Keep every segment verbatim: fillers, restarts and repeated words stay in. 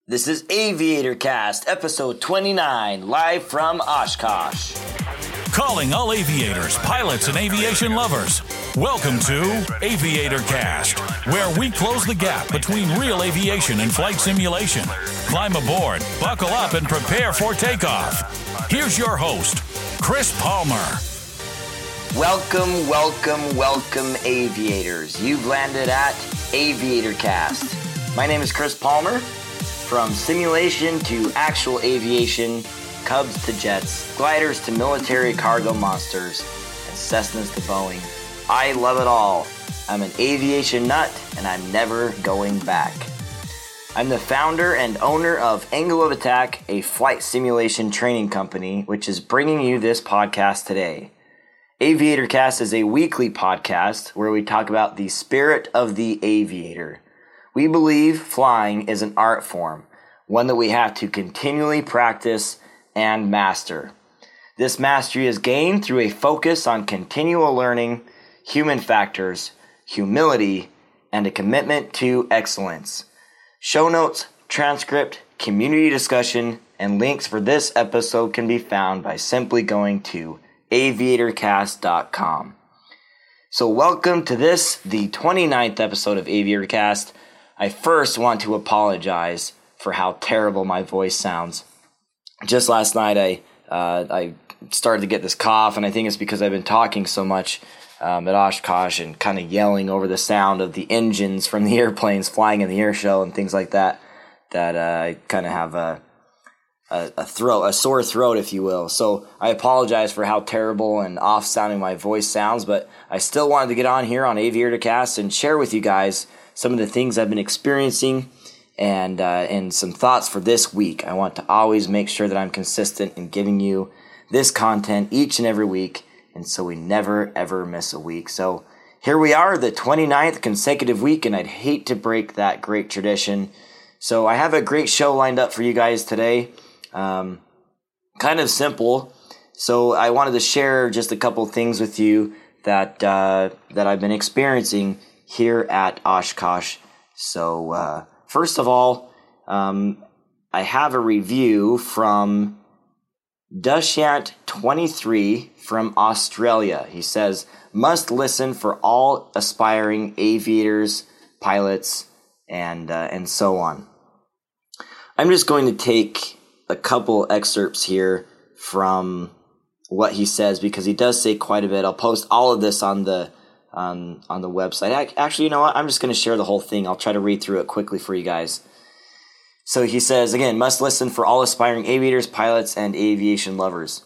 This is Aviator Cast, episode twenty-nine, live from Oshkosh. Calling all aviators, pilots, and aviation lovers. Welcome to Aviator Cast, where we close the gap between real aviation and flight simulation. Climb aboard, buckle up, and prepare for takeoff. Here's your host, Chris Palmer. Welcome, welcome, welcome, aviators. You've landed at Aviator Cast. My name is Chris Palmer. From simulation to actual aviation, Cubs to jets, gliders to military cargo monsters, and Cessnas to Boeing, I love it all. I'm an aviation nut, and I'm never going back. I'm the founder and owner of Angle of Attack, a flight simulation training company, which is bringing you this podcast today. Aviator Cast is a weekly podcast where we talk about the spirit of the aviator. We believe flying is an art form, one that we have to continually practice and master. This mastery is gained through a focus on continual learning, human factors, humility, and a commitment to excellence. Show notes, transcript, community discussion, and links for this episode can be found by simply going to aviator cast dot com. So welcome to this, the twenty-ninth episode of Aviator Cast. I first want to apologize for how terrible my voice sounds. Just last night, I uh, I started to get this cough, and I think it's because I've been talking so much um, at Oshkosh and kind of yelling over the sound of the engines from the airplanes flying in the air show and things like that, that uh, I kind of have a, a, a throat, a sore throat, if you will. So I apologize for how terrible and off-sounding my voice sounds, but I still wanted to get on here on Aviator Cast and share with you guys some of the things I've been experiencing and uh, and some thoughts for this week. I want to always make sure that I'm consistent in giving you this content each and every week, and so we never, ever miss a week. So here we are, the twenty-ninth consecutive week, and I'd hate to break that great tradition. So I have a great show lined up for you guys today. Um, kind of simple. So I wanted to share just a couple things with you that uh, that I've been experiencing here at Oshkosh. So uh, first of all, um, I have a review from Dushyant twenty-three from Australia. He says, must listen for all aspiring aviators, pilots, and uh, and so on. I'm just going to take a couple excerpts here from what he says because he does say quite a bit. I'll post all of this on the on on the website. Actually, you know what? I'm just going to share the whole thing. I'll try to read through it quickly for you guys. So he says, again, must listen for all aspiring aviators, pilots, and aviation lovers.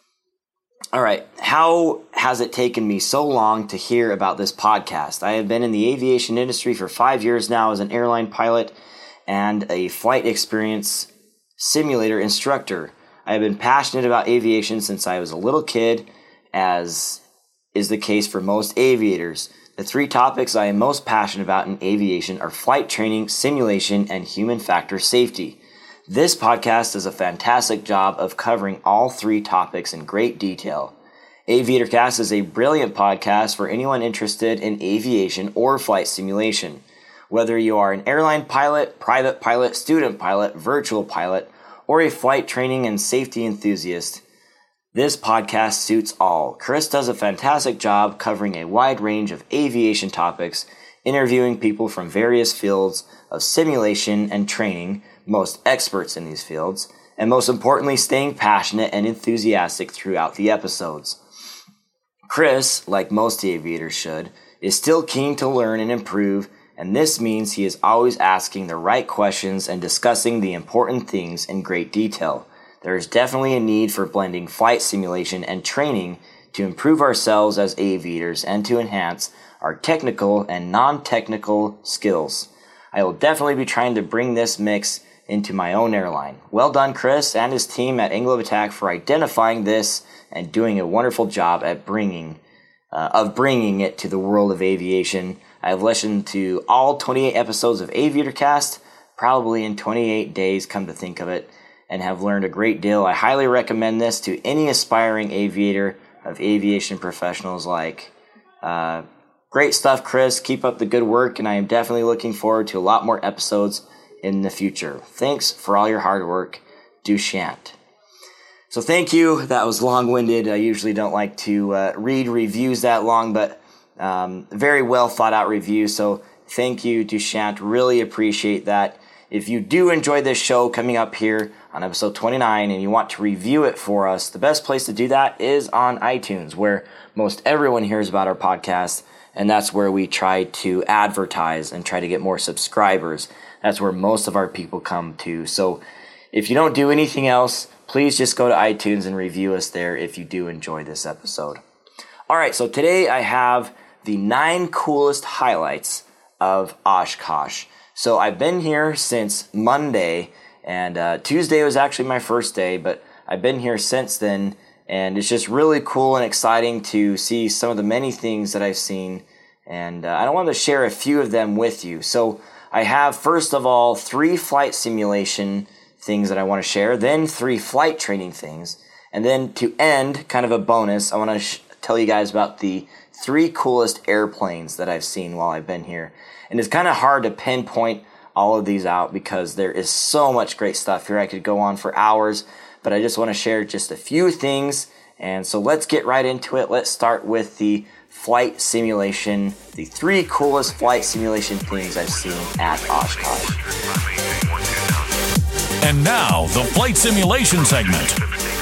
All right. How has it taken me so long to hear about this podcast? I have been in the aviation industry for five years now as an airline pilot and a flight experience simulator instructor. I have been passionate about aviation since I was a little kid, as is the case for most aviators. The three topics I am most passionate about in aviation are flight training, simulation, and human factor safety. This podcast does a fantastic job of covering all three topics in great detail. Aviator Cast is a brilliant podcast for anyone interested in aviation or flight simulation. Whether you are an airline pilot, private pilot, student pilot, virtual pilot, or a flight training and safety enthusiast, this podcast suits all. Chris does a fantastic job covering a wide range of aviation topics, interviewing people from various fields of simulation and training, most experts in these fields, and most importantly, staying passionate and enthusiastic throughout the episodes. Chris, like most aviators should, is still keen to learn and improve, and this means he is always asking the right questions and discussing the important things in great detail. There is definitely a need for blending flight simulation and training to improve ourselves as aviators and to enhance our technical and non-technical skills. I will definitely be trying to bring this mix into my own airline. Well done, Chris and his team at Angle of Attack for identifying this and doing a wonderful job at bringing uh, of bringing it to the world of aviation. I have listened to all twenty-eight episodes of Aviator Cast, probably in twenty-eight days, come to think of it, and have learned a great deal. I highly recommend this to any aspiring aviator of aviation professionals like. Uh, great stuff, Chris. Keep up the good work, and I am definitely looking forward to a lot more episodes in the future. Thanks for all your hard work, Dushyant. So thank you. That was long-winded. I usually don't like to uh, read reviews that long, but um, very well thought out review. So thank you, Dushyant. Really appreciate that. If you do enjoy this show coming up here on episode twenty-nine and you want to review it for us, the best place to do that is on iTunes, where most everyone hears about our podcast, and that's where we try to advertise and try to get more subscribers. That's where most of our people come to. So if you don't do anything else, please just go to iTunes and review us there if you do enjoy this episode. All right, so today I have the nine coolest highlights of Oshkosh. So I've been here since Monday, and uh, Tuesday was actually my first day, but I've been here since then, and it's just really cool and exciting to see some of the many things that I've seen, and uh, I want to share a few of them with you. So I have, first of all, three flight simulation things that I want to share, then three flight training things, and then to end, kind of a bonus, I want to sh- tell you guys about the three coolest airplanes that I've seen while I've been here. And it's kind of hard to pinpoint all of these out because there is so much great stuff here. I could go on for hours, but I just want to share just a few things. And so let's get right into it. Let's start with the flight simulation, the three coolest flight simulation things I've seen at Oshkosh. And now, the flight simulation segment.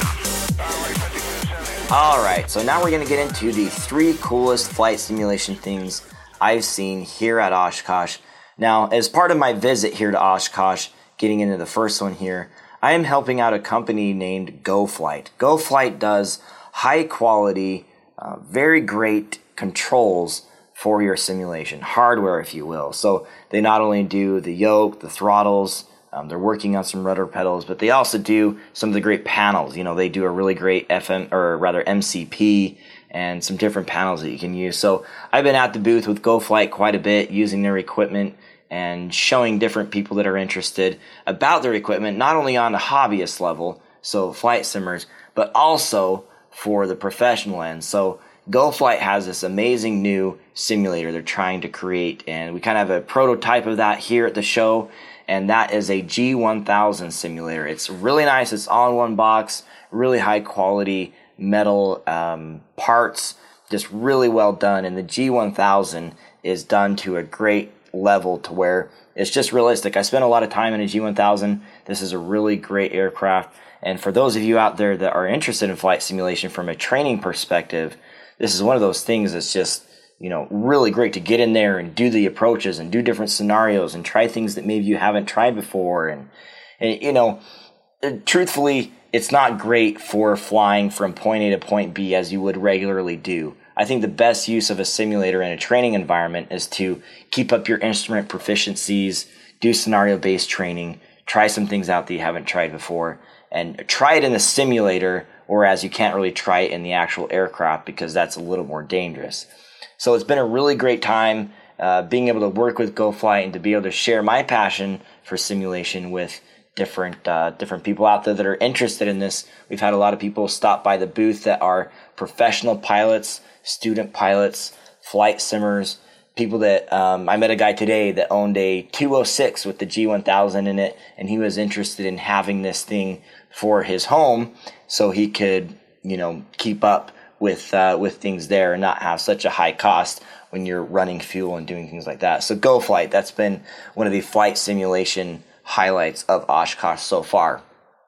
All right, so now we're going to get into the three coolest flight simulation things I've seen here at Oshkosh. Now, as part of my visit here to Oshkosh, getting into the first one here, I am helping out a company named GoFlight. GoFlight does high quality, uh, very great controls for your simulation, hardware if you will. So they not only do the yoke, the throttles, um, they're working on some rudder pedals, but they also do some of the great panels. You know, they do a really great F M, or rather M C P, and some different panels that you can use. So I've been at the booth with GoFlight quite a bit, using their equipment and showing different people that are interested about their equipment, not only on the hobbyist level, so flight simmers, but also for the professional end. So GoFlight has this amazing new simulator they're trying to create, and we kind of have a prototype of that here at the show, and that is a G one thousand simulator. It's really nice. It's all in one box, really high quality metal um, parts, just really well done. And the G one thousand is done to a great level to where it's just realistic. I spent a lot of time in a G one thousand. This is a really great aircraft. And for those of you out there that are interested in flight simulation from a training perspective, this is one of those things that's just, you know, really great to get in there and do the approaches and do different scenarios and try things that maybe you haven't tried before. And, and you know, truthfully, it's not great for flying from point A to point B as you would regularly do. I think the best use of a simulator in a training environment is to keep up your instrument proficiencies, do scenario-based training, try some things out that you haven't tried before, and try it in the simulator, whereas you can't really try it in the actual aircraft because that's a little more dangerous. So it's been a really great time uh, being able to work with GoFlight and to be able to share my passion for simulation with different uh, different people out there that are interested in this. We've had a lot of people stop by the booth that are professional pilots, student pilots, flight simmers, people that um, I met a guy today that owned a two oh six with the G one thousand in it, and he was interested in having this thing for his home so he could, you know, keep up with uh, with things there and not have such a high cost when you're running fuel and doing things like that. So GoFlight, that's been one of the flight simulation highlights of Oshkosh so far.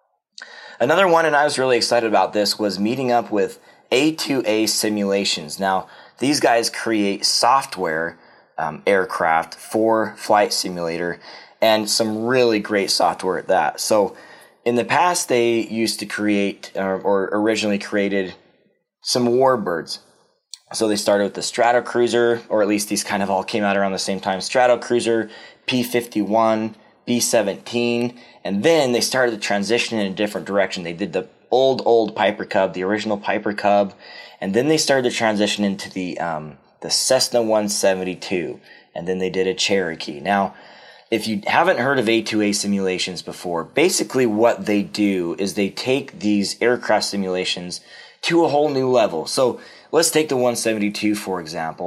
Another one, and I was really excited about this, was meeting up with A two A Simulations. Now, these guys create software um, aircraft for Flight Simulator, and some really great software at that. So in the past, they used to create, or, or originally created, some warbirds. So they started with the Stratocruiser, or at least these kind of all came out around the same time. Stratocruiser, P fifty-one, B seventeen, and then they started to transition in a different direction. They did the old, old Piper Cub, the original Piper Cub, and then they started to transition into the um, the Cessna one seventy-two, and then they did a Cherokee. Now, if you haven't heard of A two A simulations before, basically what they do is they take these aircraft simulations to a whole new level. So let's take the one seventy-two, for example.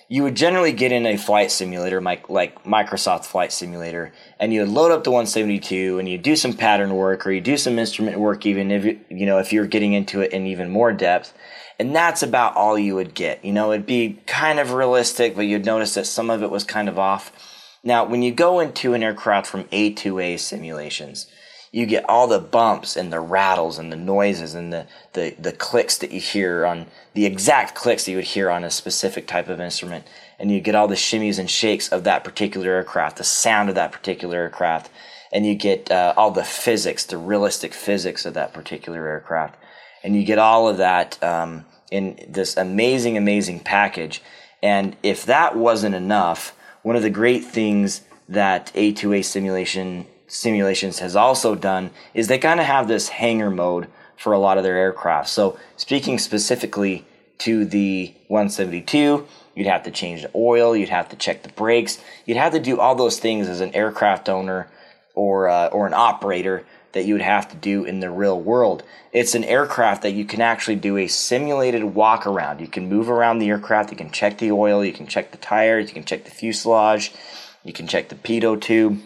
you would generally get in a flight simulator like, like Microsoft Flight Simulator, and you would load up the one seventy-two and you do some pattern work or you do some instrument work, even if you, you know if you're getting into it in even more depth. And that's about all you would get. You know, it'd be kind of realistic, but you'd notice that some of it was kind of off. Now, when you go into an aircraft from A two A simulations, you get all the bumps and the rattles and the noises and the, the, the clicks that you hear on the exact clicks that you would hear on a specific type of instrument. And you get all the shimmies and shakes of that particular aircraft, the sound of that particular aircraft. And you get uh, all the physics, the realistic physics of that particular aircraft. And you get all of that um, in this amazing, amazing package. And if that wasn't enough, one of the great things that A two A simulation simulations has also done is they kind of have this hangar mode for a lot of their aircraft. So speaking specifically to the one seventy-two, you'd have to change the oil, you'd have to check the brakes, you'd have to do all those things as an aircraft owner or uh, or an operator that you would have to do in the real world. It's an aircraft that you can actually do a simulated walk around. You can move around the aircraft, you can check the oil, you can check the tires, you can check the fuselage, you can check the pitot tube.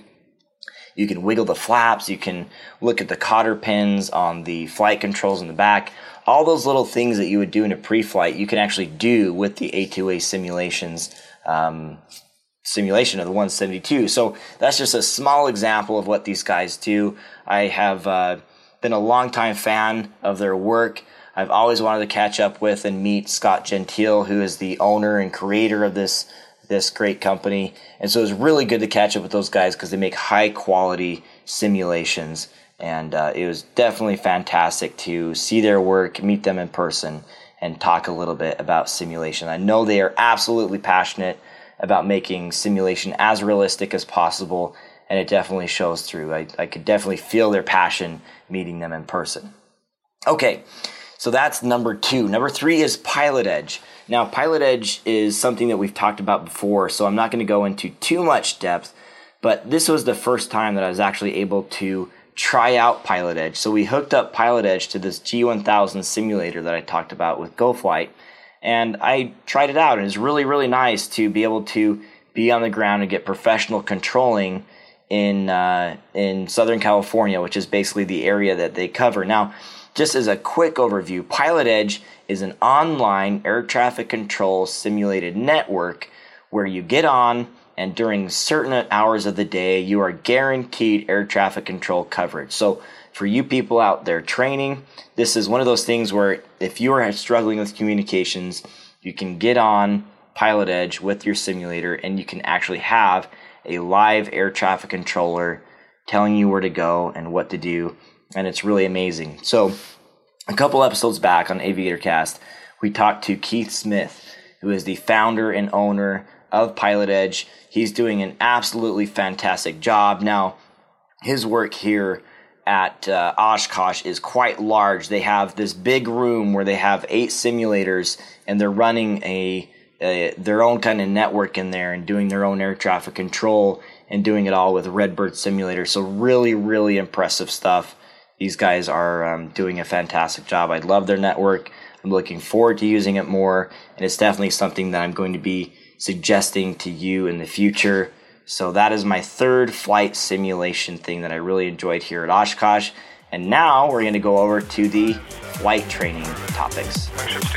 You can wiggle the flaps. You can look at the cotter pins on the flight controls in the back. All those little things that you would do in a pre-flight, you can actually do with the A two A simulations um, simulation of the one seventy-two. So that's just a small example of what these guys do. I have uh, been a longtime fan of their work. I've always wanted to catch up with and meet Scott Gentile, who is the owner and creator of this this great company. And so it's really good to catch up with those guys because they make high quality simulations. And uh, it was definitely fantastic to see their work, meet them in person, and talk a little bit about simulation. I know they are absolutely passionate about making simulation as realistic as possible, and it definitely shows through. I, I could definitely feel their passion meeting them in person. Okay, so that's number two. Number three is Pilot Edge. Now, Pilot Edge is something that we've talked about before, so I'm not going to go into too much depth, but this was the first time that I was actually able to try out Pilot Edge. So we hooked up Pilot Edge to this G one thousand simulator that I talked about with GoFlight, and I tried it out, and it's really, really nice to be able to be on the ground and get professional controlling in uh, in Southern California, which is basically the area that they cover. Now, just as a quick overview, Pilot Edge is an online air traffic control simulated network where you get on and during certain hours of the day, you are guaranteed air traffic control coverage. So for you people out there training, this is one of those things where if you are struggling with communications, you can get on Pilot Edge with your simulator and you can actually have a live air traffic controller telling you where to go and what to do. And it's really amazing. So a couple episodes back on AviatorCast, we talked to Keith Smith, who is the founder and owner of Pilot Edge. He's doing an absolutely fantastic job. Now, his work here at uh, Oshkosh is quite large. They have this big room where they have eight simulators, and they're running a, a their own kind of network in there and doing their own air traffic control and doing it all with Redbird Simulator. So really, really impressive stuff. These guys are um, doing a fantastic job. I love their network. I'm looking forward to using it more, and it's definitely something that I'm going to be suggesting to you in the future. So that is my third flight simulation thing that I really enjoyed here at Oshkosh. And now we're going to go over to the flight training topics.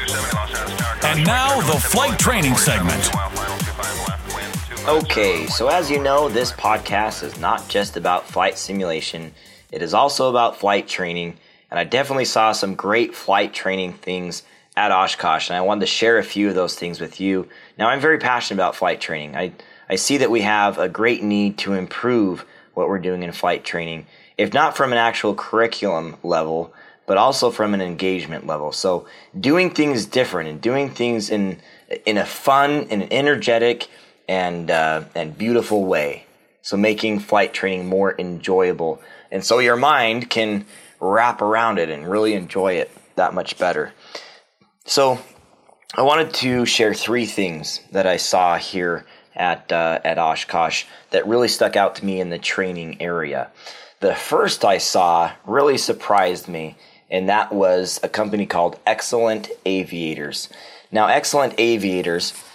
And now the flight training segment. Okay, so as you know, this podcast is not just about flight simulation. It is also about flight training, and I definitely saw some great flight training things at Oshkosh, and I wanted to share a few of those things with you. Now, I'm very passionate about flight training. I, I see that we have a great need to improve what we're doing in flight training, if not from an actual curriculum level, but also from an engagement level. So doing things different and doing things in in a fun, in an energetic, and uh, and beautiful way. So making flight training more enjoyable. And so your mind can wrap around it and really enjoy it that much better. So I wanted to share three things that I saw here at uh, at Oshkosh that really stuck out to me in the training area. The first I saw really surprised me, and that was a company called Excellent Aviators. Now, Excellent Aviators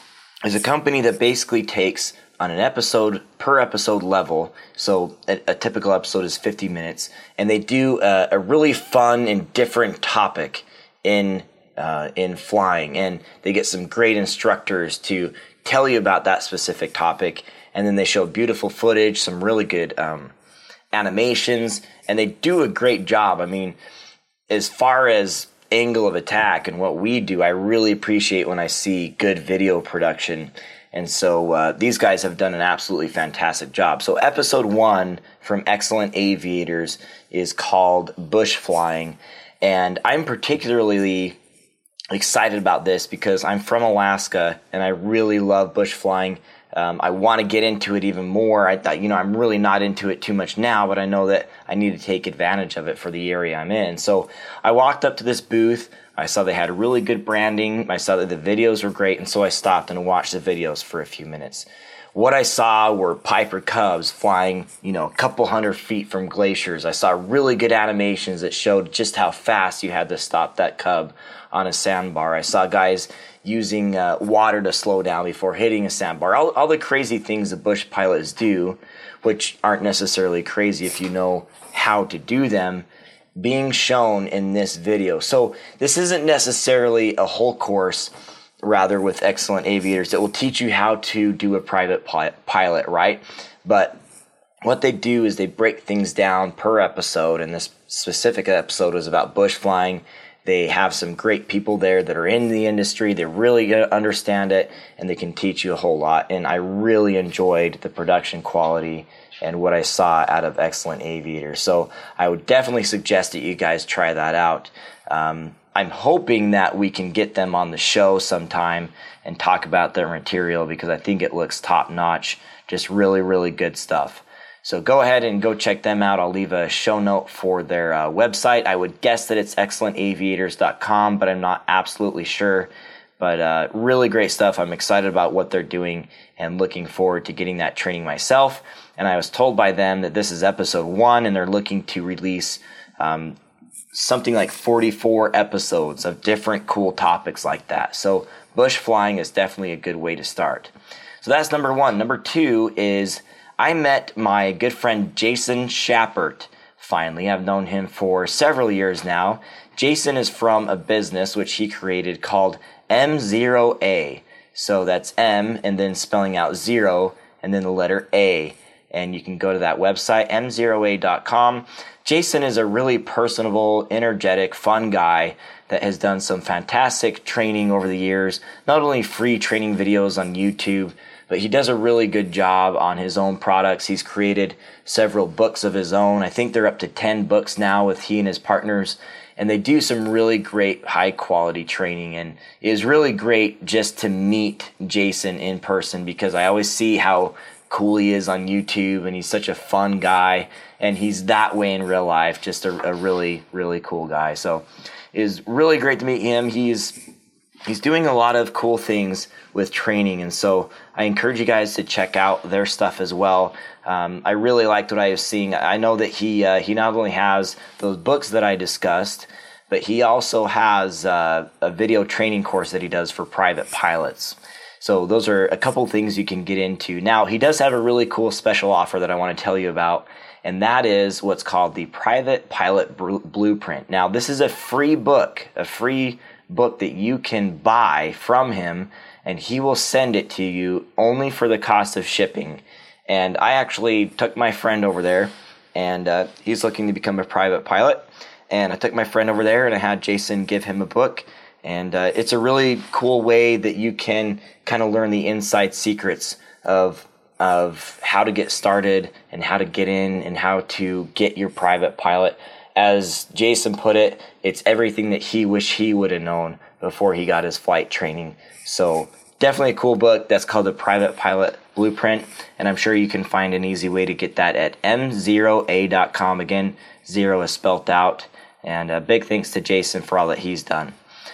is a company that basically takes on an episode per episode level. So a, a typical episode is fifty minutes, and they do a, a really fun and different topic in uh, in flying, and they get some great instructors to tell you about that specific topic, and then they show beautiful footage, some really good um, animations, and they do a great job. I mean, as far as angle of attack and what we do, I really appreciate when I see good video production. And so uh, these guys have done an absolutely fantastic job. So episode one from Excellent Aviators is called Bush Flying. And I'm particularly excited about this because I'm from Alaska and I really love bush flying. Um, I want to get into it even more. I thought, you know, I'm really not into it too much now, but I know that I need to take advantage of it for the area I'm in. So I walked up to this booth. I saw they had really good branding. I saw that the videos were great, and so I stopped and watched the videos for a few minutes. What I saw were Piper Cubs flying, you know, a couple hundred feet from glaciers. I saw really good animations that showed just how fast you had to stop that Cub on a sandbar. I saw guys using uh, water to slow down before hitting a sandbar. All, all the crazy things the bush pilots do, which aren't necessarily crazy if you know how to do them, being shown in this video. So this isn't necessarily a whole course, rather with Excellent Aviators that will teach you how to do a private pi- pilot, right? But what they do is they break things down per episode, and this specific episode was about bush flying. They have some great people there that are in the industry. They really understand it, and they can teach you a whole lot. And I really enjoyed the production quality and what I saw out of Excellent Aviators. So I would definitely suggest that you guys try that out. Um, I'm hoping that we can get them on the show sometime and talk about their material because I think it looks top notch. Just really, really good stuff. So go ahead and go check them out. I'll leave a show note for their uh, website. I would guess that it's excellent aviators dot com, but I'm not absolutely sure. But uh, really great stuff. I'm excited about what they're doing and looking forward to getting that training myself. And I was told by them that this is episode one, and they're looking to release um, something like forty-four episodes of different cool topics like that. So bush flying is definitely a good way to start. So that's number one. Number two is I met my good friend Jason Schappert. Finally, I've known him for several years now. Jason is from a business which he created called M zero A. So that's M and then spelling out zero and then the letter A. And you can go to that website, M zero A dot com. Jason is a really personable, energetic, fun guy that has done some fantastic training over the years. Not only free training videos on YouTube, but he does a really good job on his own products. He's created several books of his own. I think they're up to ten books now with he and his partners. And they do some really great high quality training. And it is really great just to meet Jason in person because I always see how cool he is on YouTube, and he's such a fun guy, and he's that way in real life, just a, a really, really cool guy. So it is really great to meet him. He's he's doing a lot of cool things with training, and so I encourage you guys to check out their stuff as well. Um, I really liked what I was seeing. I know that he uh, he not only has those books that I discussed, but he also has uh, a video training course that he does for private pilots. So those are a couple things you can get into. Now, he does have a really cool special offer that I want to tell you about, and that is what's called the Private Pilot Blueprint. Now, this is a free book, a free book that you can buy from him, and he will send it to you only for the cost of shipping. And I actually took my friend over there, and uh, he's looking to become a private pilot. And I took my friend over there, and I had Jason give him a book. And uh, it's a really cool way that you can kind of learn the inside secrets of of how to get started and how to get in and how to get your private pilot. As Jason put it, it's everything that he wished he would have known before he got his flight training. So definitely a cool book. That's called the Private Pilot Blueprint, and I'm sure you can find an easy way to get that at M zero A dot com. Again, zero is spelt out. And a big thanks to Jason for all that he's done.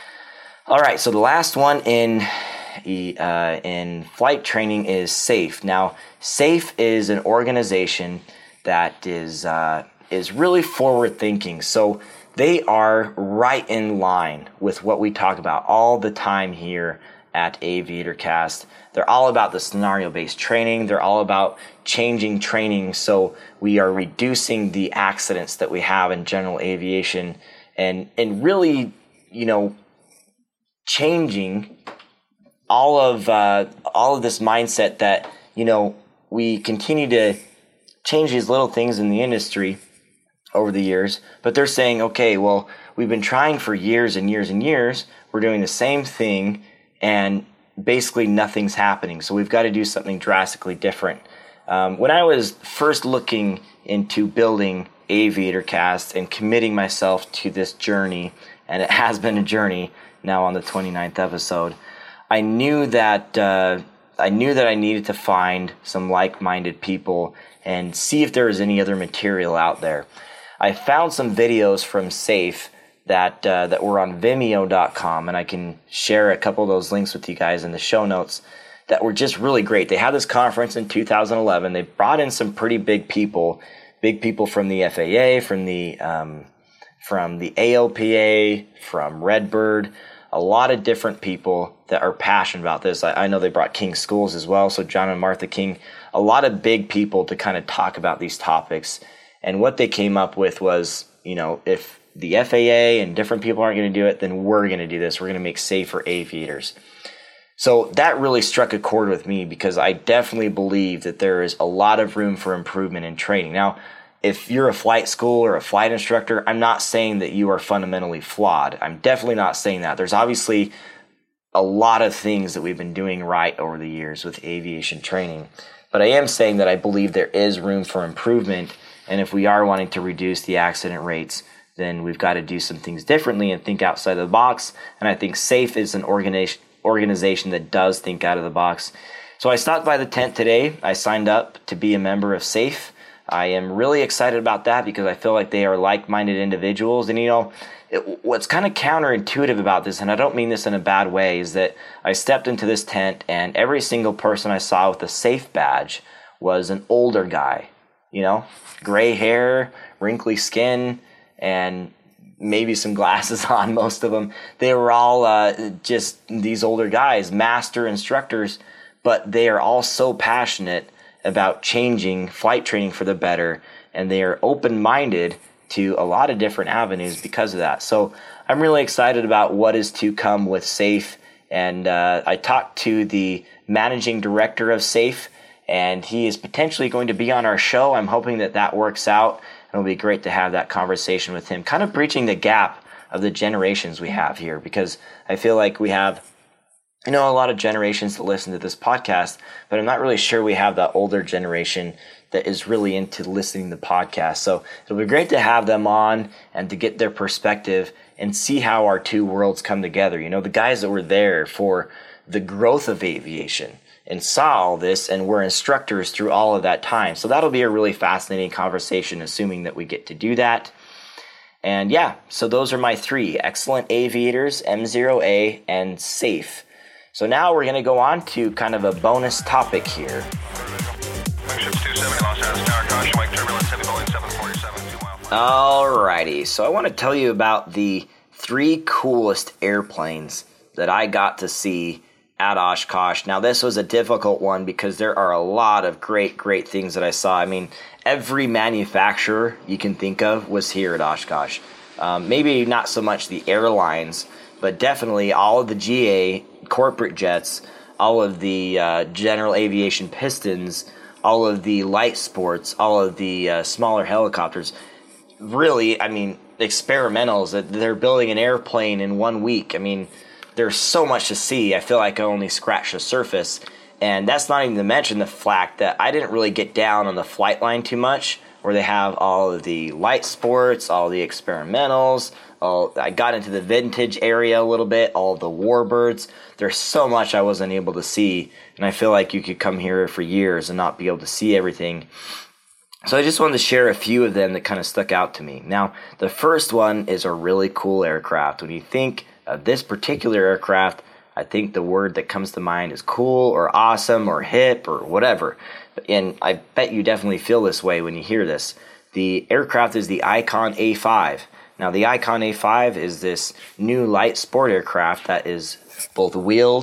All right, so the last one in uh, in flight training is SAFE. Now, SAFE is an organization that is uh, is really forward thinking. So they are right in line with what we talk about all the time here at AviatorCast. They're all about the scenario-based training. They're all about changing training so we are reducing the accidents that we have in general aviation and, and really, you know, changing all of uh, all of this mindset that, you know, we continue to change these little things in the industry over the years, but they're saying, okay, well, we've been trying for years and years and years. We're doing the same thing, and basically nothing's happening. So we've got to do something drastically different. Um, when I was first looking into building AviatorCast and committing myself to this journey, and it has been a journey now on the twenty-ninth episode, I knew that uh, I knew that I needed to find some like-minded people and see if there was any other material out there. I found some videos from SAFE that uh, that were on Vimeo dot com, and I can share a couple of those links with you guys in the show notes, that were just really great. They had this conference in two thousand eleven. They brought in some pretty big people, big people from the F A A, from the um, from the A L P A, from Redbird, a lot of different people that are passionate about this. I, I know they brought King Schools as well, so John and Martha King, a lot of big people to kind of talk about these topics. And what they came up with was, you know, if the F A A and different people aren't going to do it, then we're going to do this. We're going to make safer aviators. So that really struck a chord with me because I definitely believe that there is a lot of room for improvement in training. Now, if you're a flight school or a flight instructor, I'm not saying that you are fundamentally flawed. I'm definitely not saying that. There's obviously a lot of things that we've been doing right over the years with aviation training. But I am saying that I believe there is room for improvement. And if we are wanting to reduce the accident rates, then we've got to do some things differently and think outside of the box. And I think SAFE is an organization organization that does think out of the box. So I stopped by the tent today. I signed up to be a member of SAFE. I am really excited about that because I feel like they are like-minded individuals. And, you know, it, what's kind of counterintuitive about this, and I don't mean this in a bad way, is that I stepped into this tent and every single person I saw with a SAFE badge was an older guy, you know, gray hair, wrinkly skin, and maybe some glasses on, most of them. They were all uh, just these older guys, master instructors, but they are all so passionate about changing flight training for the better, and they are open-minded to a lot of different avenues because of that. So I'm really excited about what is to come with SAFE, and uh, I talked to the managing director of SAFE, and he is potentially going to be on our show. I'm hoping that that works out. It'll be great to have that conversation with him, kind of bridging the gap of the generations we have here, because I feel like we have, you know, a lot of generations that listen to this podcast, but I'm not really sure we have that older generation that is really into listening to podcasts. So it'll be great to have them on and to get their perspective and see how our two worlds come together. You know, the guys that were there for the growth of aviation and saw all this and were instructors through all of that time. So that'll be a really fascinating conversation, assuming that we get to do that. And yeah, so those are my three: Excellent Aviators, M zero A, and SAFE. So now we're going to go on to kind of a bonus topic here. Alrighty, so I want to tell you about the three coolest airplanes that I got to see at Oshkosh. Now, this was a difficult one because there are a lot of great, great things that I saw. I mean, every manufacturer you can think of was here at Oshkosh. Um, maybe not so much the airlines, but definitely all of the G A corporate jets, all of the uh, general aviation pistons, all of the light sports, all of the uh, smaller helicopters. Really, I mean, experimentals. That they're building an airplane in one week. I mean, there's so much to see. I feel like I only scratched the surface. And that's not even to mention the fact that I didn't really get down on the flight line too much, where they have all of the light sports, all the experimentals. All, I got into the vintage area a little bit, all the warbirds. There's so much I wasn't able to see. And I feel like you could come here for years and not be able to see everything. So I just wanted to share a few of them that kind of stuck out to me. Now, the first one is a really cool aircraft. When you think of this particular aircraft, I think the word that comes to mind is cool or awesome or hip or whatever. And I bet you definitely feel this way when you hear this. The aircraft is the Icon A five. Now, the Icon A five is this new light sport aircraft that is both wheeled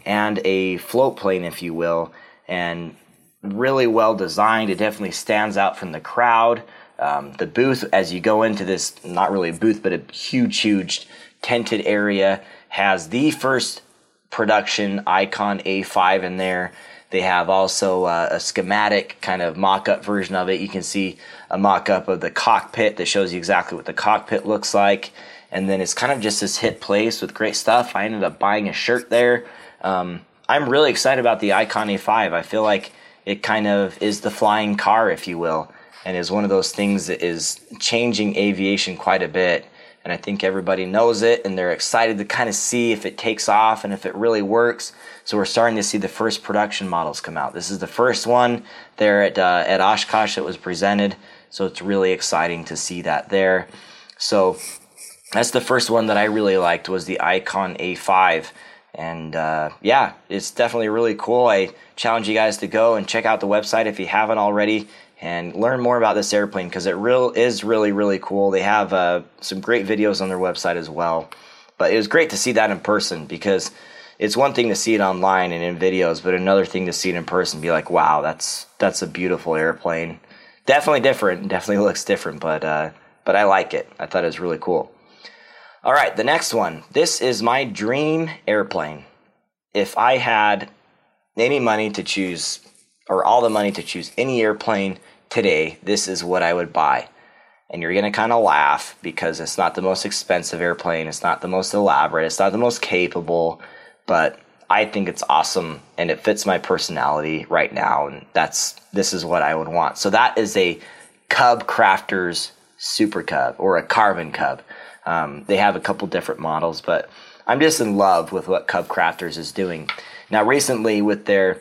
and a float plane, if you will, and really well designed. It definitely stands out from the crowd. Um, the booth, as you go into this, not really a booth, but a huge, huge tented area, has the first production Icon A five in there. They have also uh, a schematic kind of mock-up version of it. You can see a mock-up of the cockpit that shows you exactly what the cockpit looks like. And then it's kind of just this hit place with great stuff. I ended up buying a shirt there. Um, I'm really excited about the Icon A five. I feel like it kind of is the flying car, if you will, and is one of those things that is changing aviation quite a bit. And I think everybody knows it, and they're excited to kind of see if it takes off and if it really works. So we're starting to see the first production models come out. This is the first one there at uh, at Oshkosh that was presented, so it's really exciting to see that there. So that's the first one that I really liked, was the Icon A five. And uh, yeah, it's definitely really cool. I challenge you guys to go and check out the website if you haven't already, and learn more about this airplane, because it real is really, really cool. They have uh, some great videos on their website as well. But it was great to see that in person, because it's one thing to see it online and in videos, but another thing to see it in person and be like, wow, that's that's a beautiful airplane. Definitely different. Definitely looks different, but uh, but I like it. I thought it was really cool. All right, the next one. This is my dream airplane. If I had any money to choose, or all the money to choose any airplane today, this is what I would buy. And you're going to kind of laugh, because it's not the most expensive airplane. It's not the most elaborate. It's not the most capable. But I think it's awesome, and it fits my personality right now. And that's this is what I would want. So that is a Cub Crafters Super Cub, or a Carbon Cub. Um, they have a couple different models, but I'm just in love with what Cub Crafters is doing. Now, recently with their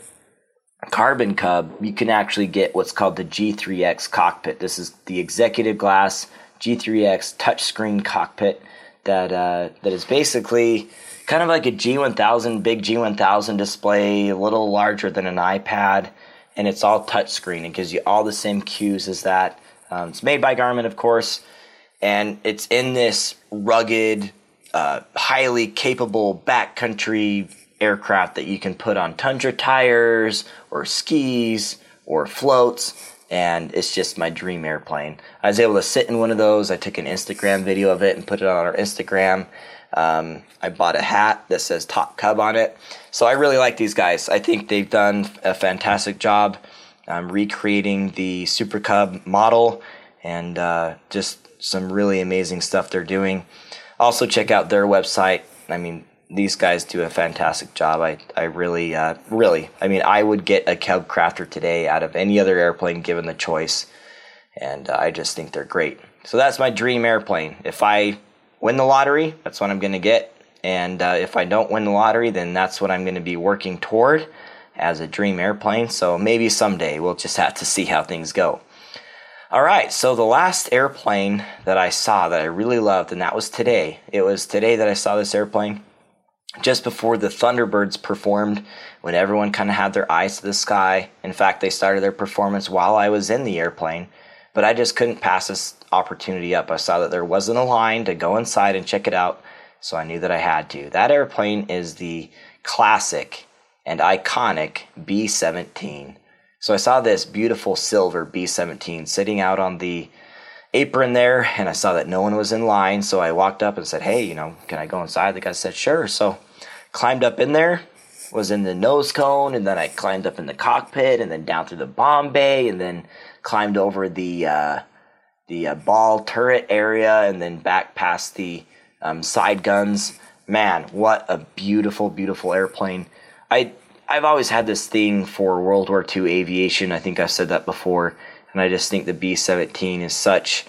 Carbon Cub, you can actually get what's called the G three X cockpit. This is the executive glass G three X touchscreen cockpit that uh, that is basically kind of like a G one thousand, big G one thousand display, a little larger than an iPad, and it's all touchscreen. It gives you all the same cues as that. Um, it's made by Garmin, of course, and it's in this rugged, uh, highly capable backcountry aircraft that you can put on Tundra tires or skis or floats, and it's just my dream airplane. I was able to sit in one of those. I took an Instagram video of it and put it on our Instagram. Um, I bought a hat that says Top Cub on it. So I really like these guys. I think they've done a fantastic job um, recreating the Super Cub model, and uh, just some really amazing stuff they're doing. Also check out their website. I mean, these guys do a fantastic job. I, I really, uh, really, I mean, I would get a Cub Crafter today out of any other airplane given the choice. And uh, I just think they're great. So that's my dream airplane. If I win the lottery, that's what I'm going to get. And uh, if I don't win the lottery, then that's what I'm going to be working toward as a dream airplane. So maybe someday we'll just have to see how things go. All right, so the last airplane that I saw that I really loved, and that was today. It was today that I saw this airplane, just before the Thunderbirds performed, when everyone kind of had their eyes to the sky. In fact, they started their performance while I was in the airplane, but I just couldn't pass this opportunity up. I saw that there wasn't a line to go inside and check it out, so I knew that I had to. That airplane is the classic and iconic B seventeen. So I saw this beautiful silver B seventeen sitting out on the apron there, and I saw that no one was in line, so I walked up and said, hey, you know, can I go inside? The guy said, sure. So climbed up in there, was in the nose cone, and then I climbed up in the cockpit, and then down through the bomb bay, and then climbed over the uh, the uh, ball turret area, and then back past the um, side guns. Man, what a beautiful, beautiful airplane. I I've always had this thing for World War Two aviation. I think I've said that before. And I just think the B seventeen is such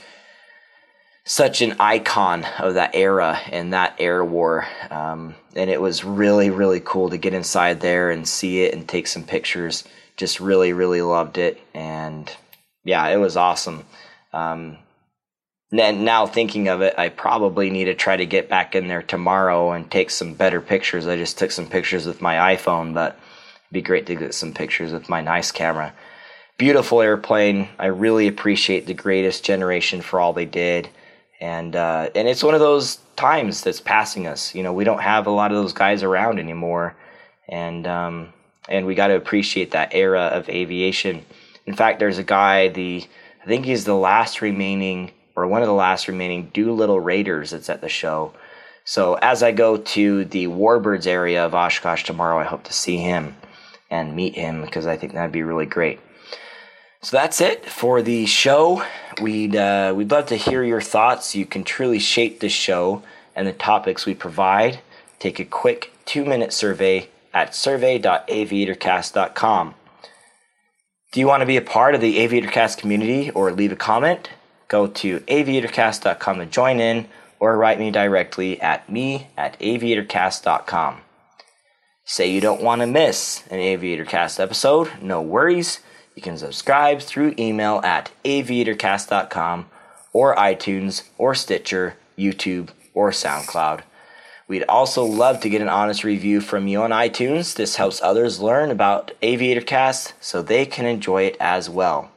such an icon of that era and that air war. Um, and it was really, really cool to get inside there and see it and take some pictures. Just really, really loved it. And yeah, it was awesome. Um, and now thinking of it, I probably need to try to get back in there tomorrow and take some better pictures. I just took some pictures with my iPhone, but it'd be great to get some pictures with my nice camera. Beautiful airplane. I really appreciate the Greatest Generation for all they did. And uh, and it's one of those times that's passing us. You know, we don't have a lot of those guys around anymore. And um, and we got to appreciate that era of aviation. In fact, there's a guy, the I think he's the last remaining, or one of the last remaining Doolittle Raiders that's at the show. So as I go to the Warbirds area of Oshkosh tomorrow, I hope to see him and meet him, because I think that'd be really great. So that's it for the show. We'd uh, we'd love to hear your thoughts. You can truly shape this show and the topics we provide. Take a quick two-minute survey at survey dot aviator cast dot com. Do you want to be a part of the AviatorCast community or leave a comment? Go to aviator cast dot com to join in, or write me directly at me at aviator cast dot com. Say you don't want to miss an AviatorCast episode? No worries. You can subscribe through email at aviator cast dot com or iTunes or Stitcher, YouTube, or SoundCloud. We'd also love to get an honest review from you on iTunes. This helps others learn about AviatorCast so they can enjoy it as well.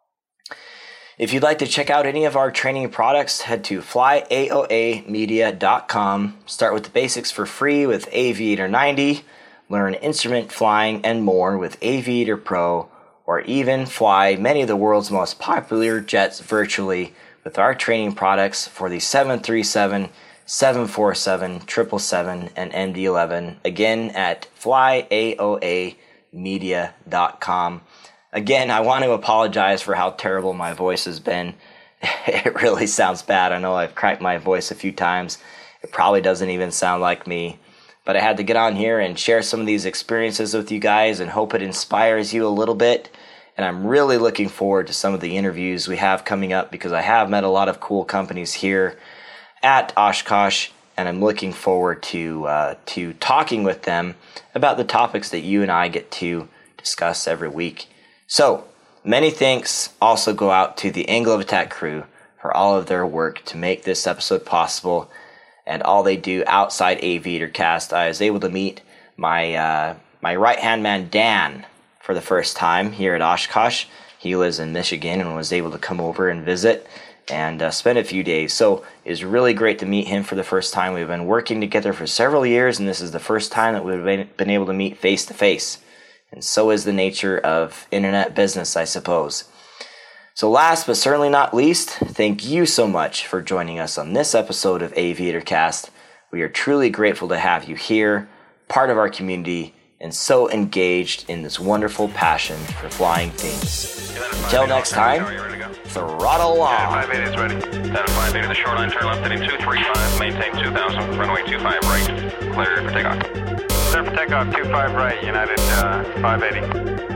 If you'd like to check out any of our training products, head to fly A O A media dot com. Start with the basics for free with Aviator ninety. Learn instrument flying and more with Aviator Pro, or even fly many of the world's most popular jets virtually with our training products for the seven thirty-seven, seven forty-seven, triple seven, and M D eleven. Again, at fly A O A media dot com. Again, I want to apologize for how terrible my voice has been. It really sounds bad. I know I've cracked my voice a few times. It probably doesn't even sound like me. But I had to get on here and share some of these experiences with you guys and hope it inspires you a little bit. And I'm really looking forward to some of the interviews we have coming up, because I have met a lot of cool companies here at Oshkosh, and I'm looking forward to uh, to talking with them about the topics that you and I get to discuss every week. So, many thanks also go out to the Angle of Attack crew for all of their work to make this episode possible, and all they do outside AviatorCast. I was able to meet my uh, my right-hand man, Dan, for the first time here at Oshkosh. He lives in Michigan and was able to come over and visit and uh, spend a few days. So it was really great to meet him for the first time. We've been working together for several years, and this is the first time that we've been able to meet face-to-face. And so is the nature of internet business, I suppose. So last but certainly not least, thank you so much for joining us on this episode of AviatorCast. We are truly grateful to have you here, part of our community, and so engaged in this wonderful passion for flying things. Until next time, throttle along. five eighty is ready. Down five eighty, the shoreline, turn left heading two three five, maintain two thousand, runway two five right. Clear for takeoff. Clear for takeoff, two five right, United uh, five eighty.